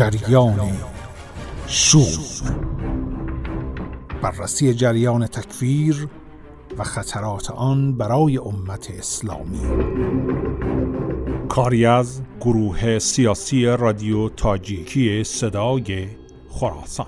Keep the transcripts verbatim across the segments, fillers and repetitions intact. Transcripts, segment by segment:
جریان شوم، بررسی جریان تکفیر و خطرات آن برای امت اسلامی. کاری از گروه سیاسی رادیو تاجیکی صدای خراسان.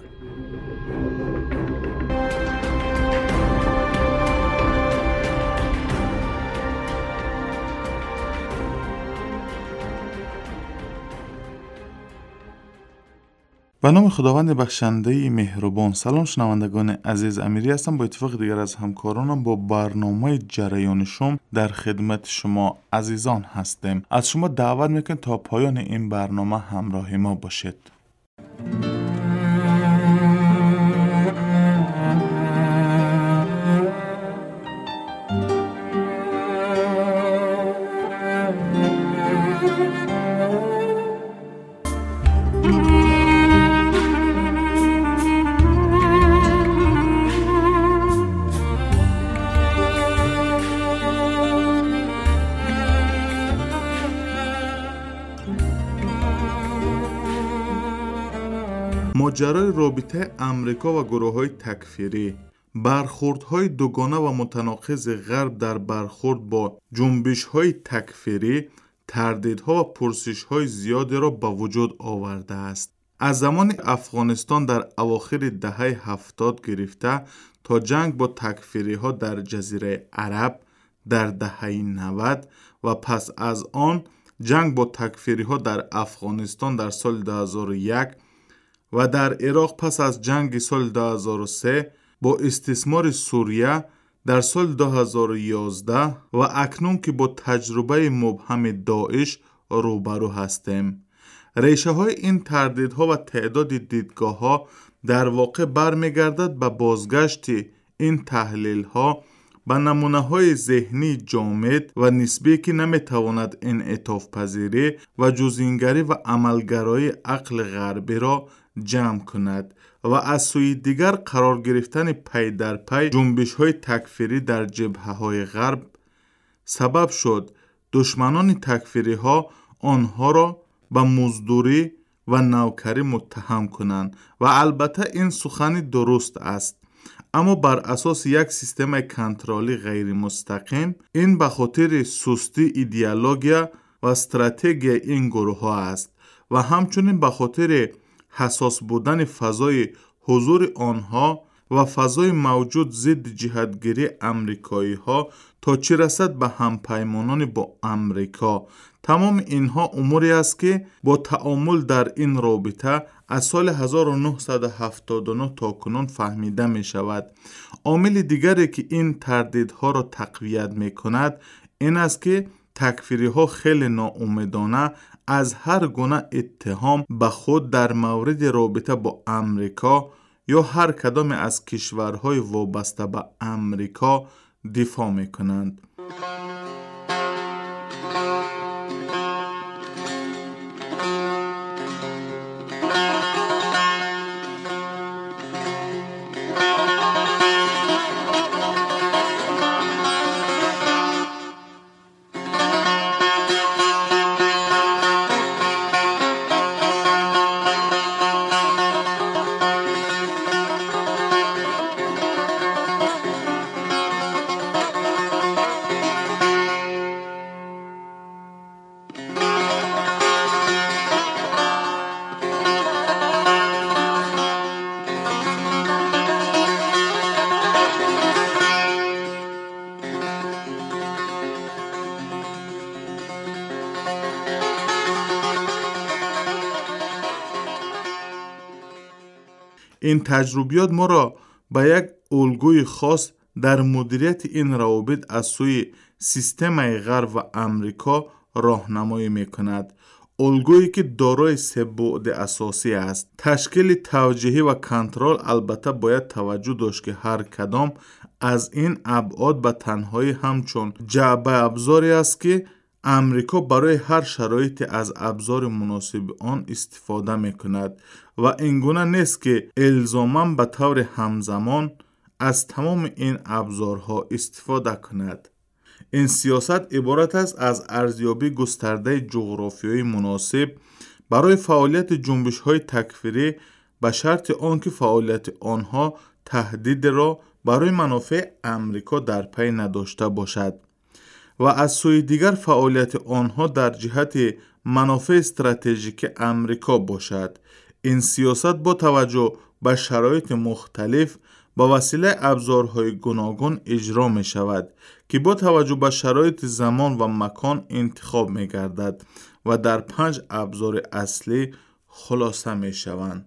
به نام خداوند بخشنده مهربان. سلام شنوندگان عزیز، امیری هستم. با اتفاق دیگر از همکارانم با برنامه جریان شوم در خدمت شما عزیزان هستیم. از شما دعوت میکنم تا پایان این برنامه همراه ما باشید. ماجرای رابطه امریکا و گروه‌های تکفیری، برخوردهای دوگانه و متناقض غرب در برخورد با جنبش‌های تکفیری، تردیدها و پرسش‌های زیادی را به وجود آورده است. از زمان افغانستان در اواخر دهه هفتاد گرفته تا جنگ با تکفیری‌ها در جزیره عرب در دهه نود و پس از آن جنگ با تکفیری‌ها در افغانستان در سال دو هزار و یک و در عراق پس از جنگ سال دو هزار و سه با استثمار سوریه در سال دو هزار و یازده و اکنون که با تجربه مبهم داعش روبرو هستیم. ریشه های این تردیدها و تعداد دیدگاه ها در واقع برمیگردد به بازگشت این تحلیل ها به نمونه های ذهنی جامد و نسبی که نمیتواند انعطاف پذیری و جزئینگری و عملگرایی عقل غربی را جمع کند و از سوی دیگر قرار گرفتن پی در پی جنبش های تکفیری در جبهه های غرب سبب شد دشمنان تکفیری ها آنها را به مزدوری و نوکری متهم کنند و البته این سخن درست است، اما بر اساس یک سیستم کنترلی غیر مستقیم. این به خاطر سستی ایدئولوژی و استراتژی این گروه ها است و همچنین به خاطر حساس بودن فضای حضور آنها و فضای موجود ضد جهتگیری امریکایی ها تا چه رسد به همپیمانان با امریکا. تمام اینها اموری است که با تأمل در این رابطه از سال هزار و نهصد و هفتاد و نه تا کنون فهمیده می شود. عامل دیگری که این تردیدها را تقویت می کند این است که تکفیری ها خیلی ناامیدانه از هر گونه اتهام به خود در مورد رابطه با امریکا یا هر کدام از کشورهای وابسته به امریکا دفاع می کنند. این تجربیات ما را به یک الگوی خاص در مدیریت این روابط از سوی سیستم غرب و امریکا راهنمایی می کند. الگویی که دارای سه بعد اساسی است. تشکیل توجیهی و کنترل. البته باید توجه داشت که هر کدام از این ابعاد به تنهایی همچون جعبه ابزاری است که امریکا برای هر شرایطی از ابزار مناسب آن استفاده می کند و اینگونه نیست که الزاماً به طور همزمان از تمام این ابزارها استفاده کند. این سیاست عبارت است از ارزیابی گسترده جغرافیایی مناسب برای فعالیت جنبش‌های تکفیری به شرط آنکه فعالیت آنها تهدید را برای منافع امریکا در پی نداشته باشد و از سوی دیگر فعالیت آنها در جهت منافع استراتژیک امریکا باشد. این سیاست با توجه به شرایط مختلف با وسیله ابزارهای گوناگون اجرا می شود که با توجه به شرایط زمان و مکان انتخاب می گردد و در پنج ابزار اصلی خلاصه می شوند.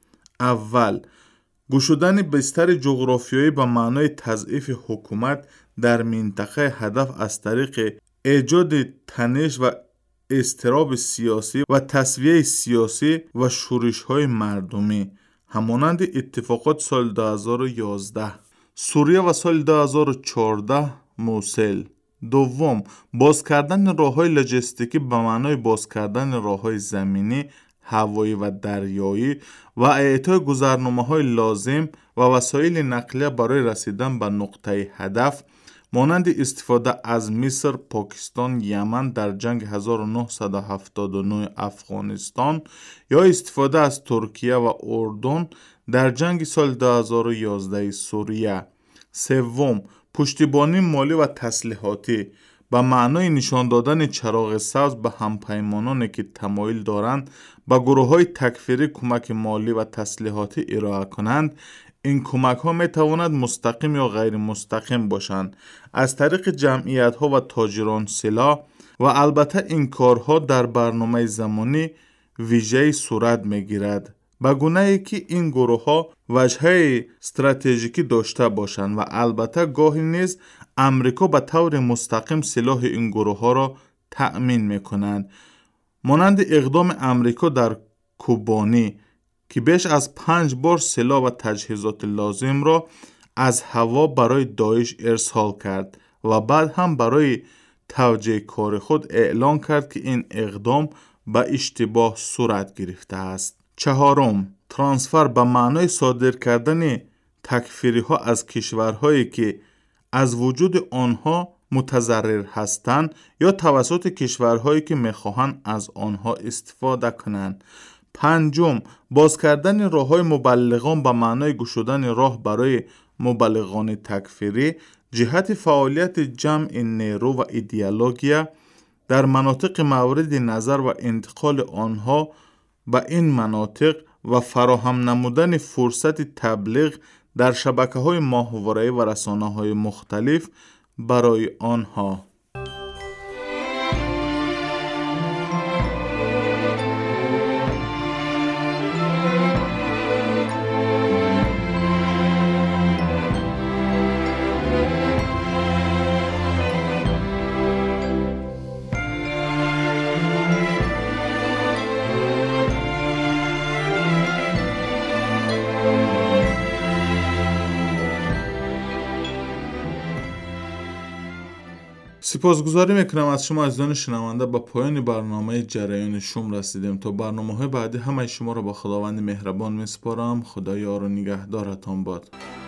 اول، گشودن بستر جغرافیایی به معنای تضعیف حکومت در منطقه، هدف از طریق ایجاد تنش و اضطراب سیاسی و تسویه سیاسی و شورش‌های مردمی، همانند اتفاقات سال دو هزار و یازده سوریه و سال دو هزار و چهارده موصل. دوم، باز کردن راه‌های لوجستیکی به معنای باز کردن راه‌های زمینی، هوایی و دریایی و اعطای گذرنامه‌های لازم و وسایل نقلیه برای رسیدن به نقطه هدف، مانند استفاده از مصر، پاکستان، یمن در جنگ هزار و نهصد و هفتاد و نه افغانستان یا استفاده از ترکیه و اردن در جنگ سال دو هزار و یازده سوریه. سوم، پشتیبانی مالی و تسلیحاتی به معنای نشان دادن چراغ سبز به همپیمانانی که تمایل دارند به گروه‌های تکفیری کمک مالی و تسلیحاتی ارائه کنند. این کمک ها می تواند مستقیم یا غیر مستقیم باشند، از طریق جمعیت ها و تاجران سلاح، و البته این کارها در برنامه زمانی ویژه‌ای صورت می گیرد، به گونه‌ای که این گروه ها وجهه استراتژیکی داشته باشند و البته گاهی نیز امریکا به طور مستقیم سلاح این گروه ها را تأمین می کنند، مانند اقدام امریکا در کوبانی که بیش از پنج بار سلاح و تجهیزات لازم را از هوا برای داعش ارسال کرد و بعد هم برای توجیه کار خود اعلان کرد که این اقدام به اشتباه صورت گرفته است. چهارم، ترانسفر به معنای صادر کردن تکفیری ها از کشورهایی که از وجود آنها متضرر هستند یا توسط کشورهایی که میخواهند از آنها استفاده کنند. پنجم، باز کردن راه‌های مبلغان به معنای گشودن راه برای مبلغان تکفیری جهت فعالیت جمع نیرو و ایدئولوژی در مناطق مورد نظر و انتقال آنها به این مناطق و فراهم نمودن فرصت تبلیغ در شبکه‌های ماهواره‌ای و رسانه‌های مختلف برای آنها. سپاسگزاری میکنم از شما عزیزان شنونده. با پایان برنامه جریان شوم رسیدیم. تا برنامه های بعدی همه شما را با خداوند مهربان میسپارم. خدا یار و نگهدارتان باد.